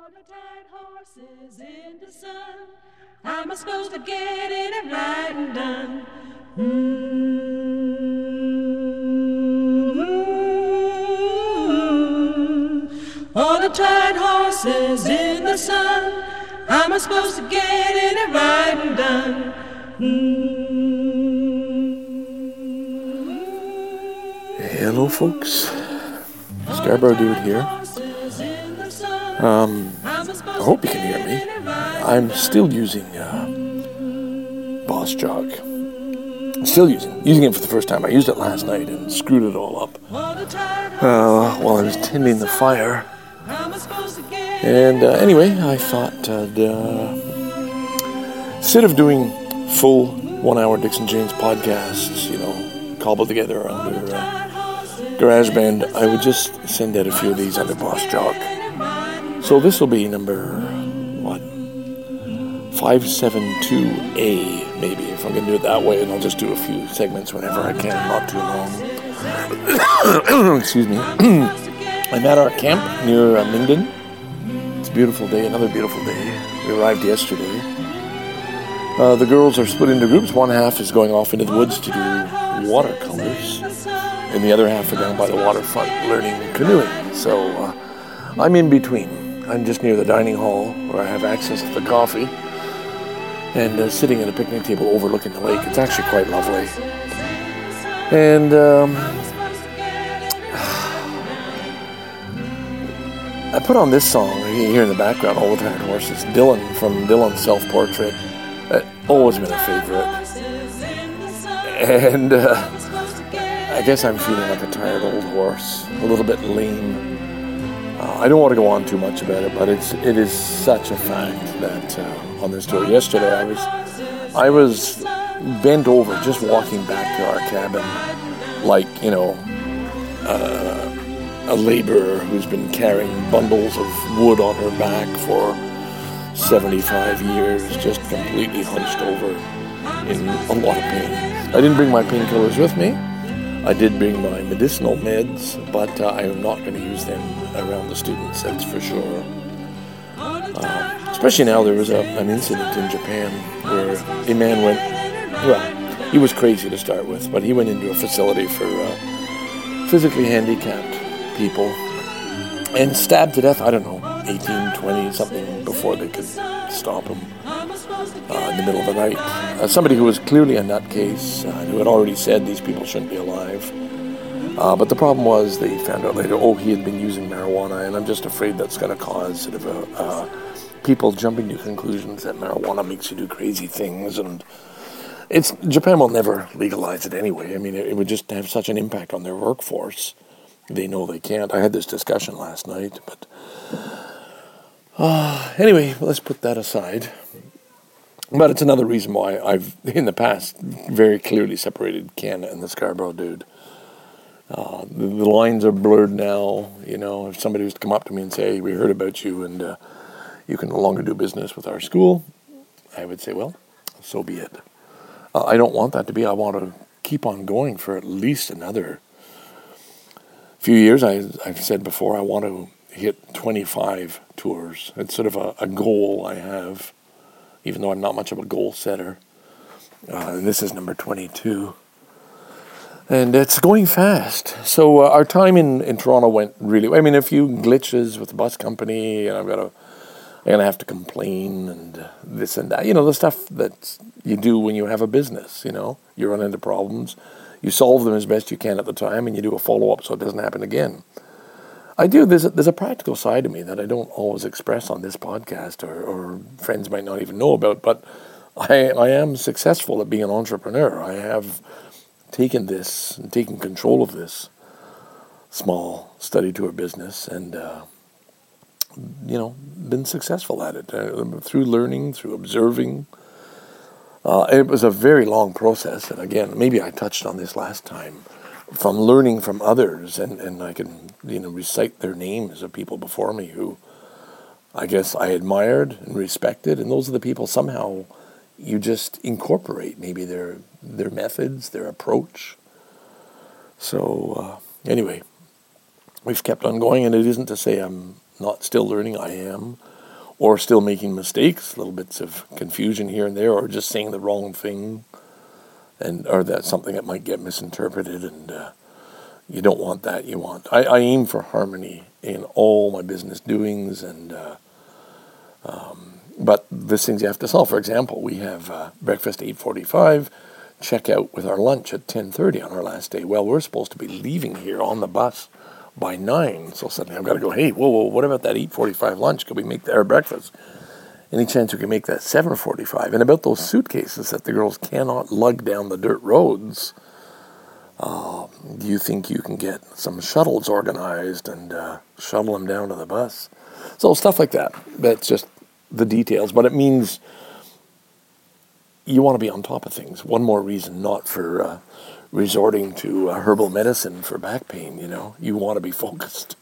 the tired horses in the sun. How am I supposed to get it right and done? All the tired horses in the sun. How am I supposed to get it right and done? Hello folks, Scarborough Dude here. I hope you can hear me. I'm still using Boss Jog. Still using it for the first time. I used it last night and screwed it all up while I was tending the fire. And anyway, I thought instead of doing full 1 hour Dixon James podcasts, cobbled together under GarageBand, I would just send out a few of these under Boss Jog. So this will be number 572A, maybe, if I'm going to do it that way, and I'll just do a few segments whenever I can, not too long. Excuse me. I'm at our camp near Minden. It's a beautiful day, another beautiful day. We arrived yesterday. The girls are split into groups. One half is going off into the woods to do watercolors, and the other half are down by the waterfront learning canoeing. So I'm in between. I'm just near the dining hall where I have access to the coffee and sitting at a picnic table overlooking the lake. It's actually quite lovely. And I put on this song you hear in the background, All the Tired Horses, Dylan from Dylan's Self-Portrait. Always been a favorite. And I guess I'm feeling like a tired old horse, a little bit lame. I don't want to go on too much about it, but it is such a fact that on this tour yesterday I was bent over just walking back to our cabin like, a laborer who's been carrying bundles of wood on her back for 75 years, just completely hunched over in a lot of pain. I didn't bring my painkillers with me. I did bring my medicinal meds, but I am not going to use them around the students, that's for sure. Especially now there was an incident in Japan where a man went, he was crazy to start with, but he went into a facility for physically handicapped people and stabbed to death, 18, 20, something before they could stop him in the middle of the night. Somebody who was clearly a nutcase, who had already said these people shouldn't be alive. But the problem was they found out later, he had been using marijuana, and I'm just afraid that's going to cause sort of people jumping to conclusions that marijuana makes you do crazy things. And Japan will never legalize it anyway. I mean, it would just have such an impact on their workforce. They know they can't. I had this discussion last night, but anyway, let's put that aside. But it's another reason why I've, in the past, very clearly separated Ken and the Scarborough Dude. The lines are blurred now. If somebody was to come up to me and say, we heard about you and you can no longer do business with our school, I would say, well, so be it. I don't want that to be. I want to keep on going for at least another few years. I've said before, I want to hit 25 tours. It's sort of a goal I have, even though I'm not much of a goal setter. And this is number 22. And it's going fast. So our time in Toronto went really well. I mean, a few glitches with the bus company, and I'm going to have to complain and this and that. The stuff that you do when you have a business, You run into problems. You solve them as best you can at the time, and you do a follow-up so it doesn't happen again. I do. There's a practical side to me that I don't always express on this podcast, or friends might not even know about, but I am successful at being an entrepreneur. I have taken control of this small study tour business and, been successful at it through learning, through observing. It was a very long process, and again, maybe I touched on this last time, from learning from others, and I can, recite their names of people before me who I guess I admired and respected, and those are the people somehow you just incorporate maybe their methods, their approach. So anyway, we've kept on going, and it isn't to say I'm not still learning. I am. or still making mistakes, little bits of confusion here and there, or just saying the wrong thing, or that's something that might get misinterpreted, and you don't want that. I aim for harmony in all my business doings, and but there's things you have to solve. For example, we have breakfast 8:45, check out with our lunch at 10:30 on our last day. Well, we're supposed to be leaving here on the bus by 9, so suddenly I've got to go, hey, whoa, what about that 8:45 lunch? Could we make our breakfast? Any chance we can make that 7:45? And about those suitcases that the girls cannot lug down the dirt roads, do you think you can get some shuttles organized and shuttle them down to the bus? So stuff like that. That's just the details, but it means you want to be on top of things. One more reason not for resorting to herbal medicine for back pain. You want to be focused.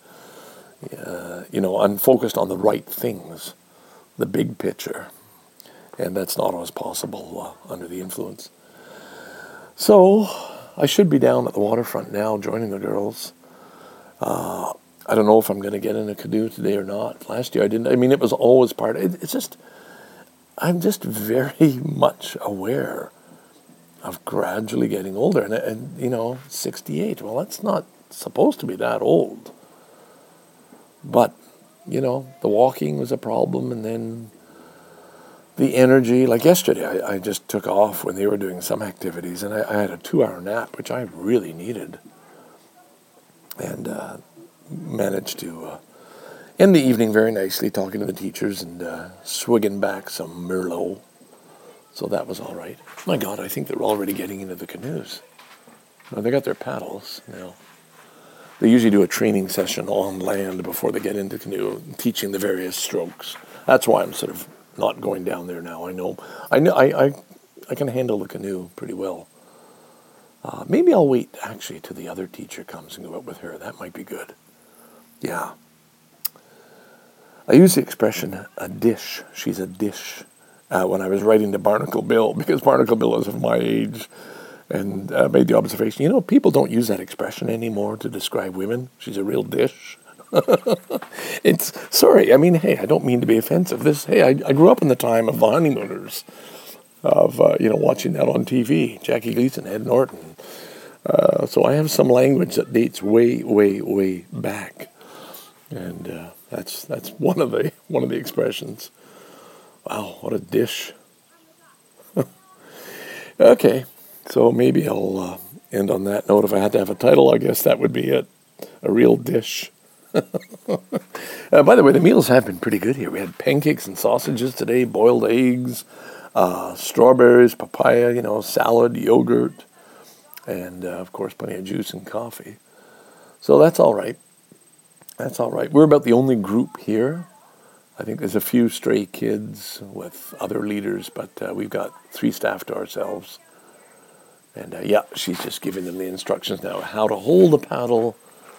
I'm focused on the right things, the big picture, and that's not always possible under the influence. So I should be down at the waterfront now joining the girls. I don't know if I'm going to get in a canoe today or not. Last year I didn't. I mean, it was always part of it. It's just, I'm just very much aware of gradually getting older. And 68, well, that's not supposed to be that old. But, the walking was a problem, and then the energy. Like yesterday, I just took off when they were doing some activities, and I had a 2-hour nap, which I really needed. And managed to end the evening very nicely, talking to the teachers and swigging back some Merlot. So that was all right. My God, I think they're already getting into the canoes. No, they got their paddles now. They usually do a training session on land before they get into canoe, teaching the various strokes. That's why I'm sort of not going down there now. I know I can handle the canoe pretty well. Maybe I'll wait, actually, till the other teacher comes and go up with her. That might be good. Yeah. I use the expression, a dish. She's a dish. When I was writing to Barnacle Bill, because Barnacle Bill is of my age, and made the observation, people don't use that expression anymore to describe women. She's a real dish. Sorry, hey, I don't mean to be offensive. I grew up in the time of the honeymooners, of, watching that on TV, Jackie Gleason, Ed Norton. So I have some language that dates way, way, way back. And that's one of the expressions. Wow, what a dish. Okay, so maybe I'll end on that note. If I had to have a title, I guess that would be it. A real dish. By the way, the meals have been pretty good here. We had pancakes and sausages today, boiled eggs, strawberries, papaya, salad, yogurt, and, of course, plenty of juice and coffee. So that's all right. That's all right. We're about the only group here. I think there's a few stray kids with other leaders, but we've got 3 staff to ourselves. And, she's just giving them the instructions now how to hold the paddle.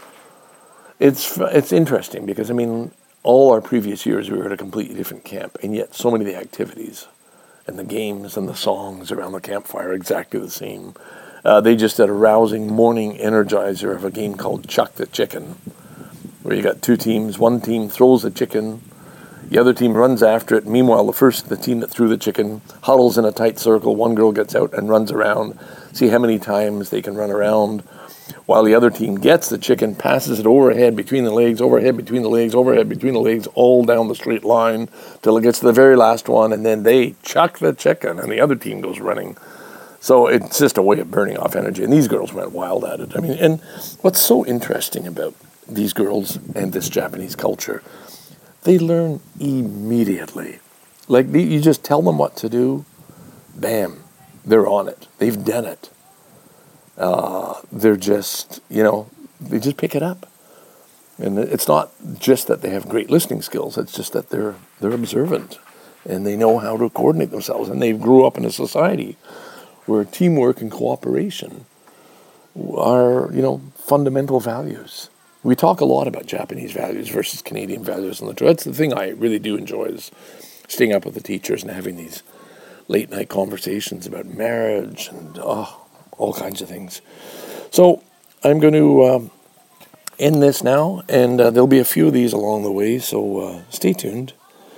It's interesting because, all our previous years we were at a completely different camp, and yet so many of the activities and the games and the songs around the campfire are exactly the same. They just did a rousing morning energizer of a game called Chuck the Chicken, where you got 2 teams. One team throws the chicken, the other team runs after it. Meanwhile, the team that threw the chicken huddles in a tight circle. One girl gets out and runs around, see how many times they can run around, while the other team gets the chicken, passes it overhead between the legs, overhead between the legs, overhead between the legs, all down the straight line till it gets to the very last one, and then they chuck the chicken, and the other team goes running. So it's just a way of burning off energy, and these girls went wild at it. And what's so interesting about these girls and this Japanese culture, they learn immediately. Like, you just tell them what to do, bam, they're on it. They've done it. They're just, they just pick it up. And it's not just that they have great listening skills, it's just that they're observant, and they know how to coordinate themselves, and they grew up in a society where teamwork and cooperation are, fundamental values. We talk a lot about Japanese values versus Canadian values, and that's the thing I really do enjoy, is staying up with the teachers and having these late night conversations about marriage and all kinds of things. So I'm going to end this now, and there'll be a few of these along the way, so stay tuned.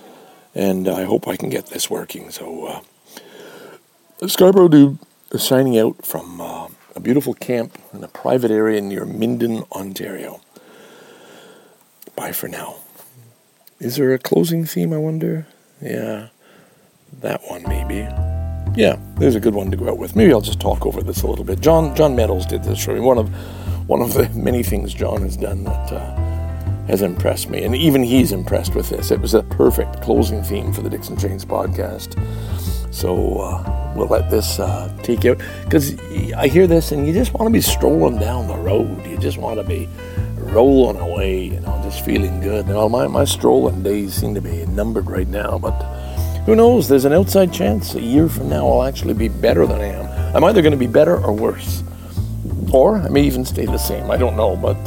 and I hope I can get this working. So, Scarborough Dude is signing out from a beautiful camp in a private area near Minden, Ontario. Bye for now. Is there a closing theme, I wonder? Yeah, that one maybe. Yeah, there's a good one to go out with. Maybe I'll just talk over this a little bit. John Meadows did this for me. One of the many things John has done that has impressed me, and even he's impressed with this. It was a perfect closing theme for the Dixon Chains podcast. So we'll let this take out, because I hear this and you just want to be strolling down the road. You just want to be rolling away, just feeling good. My strolling days seem to be numbered right now, but who knows? There's an outside chance a year from now I'll actually be better than I am. I'm either going to be better or worse, or I may even stay the same. I don't know, but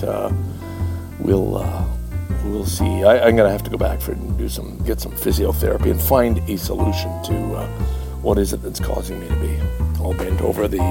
we'll see. I'm going to have to go back and get some physiotherapy and find a solution to what is it that's causing me to be all bent over. The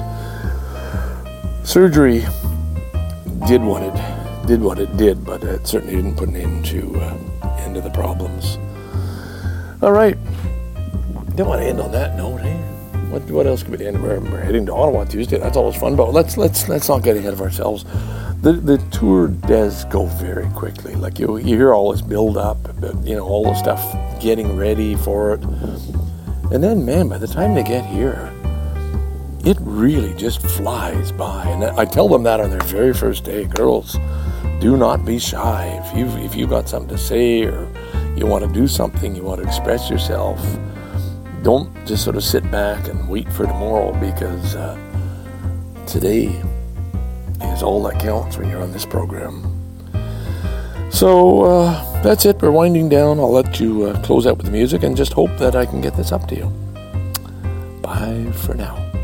surgery did what it did, but it certainly didn't put an end to the problems. All right, don't want to end on that note, eh? What else could be the end? We're heading to Ottawa Tuesday. That's always fun, but let's not get ahead of ourselves. The tour does go very quickly. Like you hear all this build up, all the stuff getting ready for it, and then man, by the time they get here, it really just flies by. And I tell them that on their very first day, girls, do not be shy. If you've got something to say, or you want to do something, you want to express yourself, don't just sort of sit back and wait for tomorrow, because today is all that counts when you're on this program. So that's it. We're winding down. I'll let you close out with the music and just hope that I can get this up to you. Bye for now.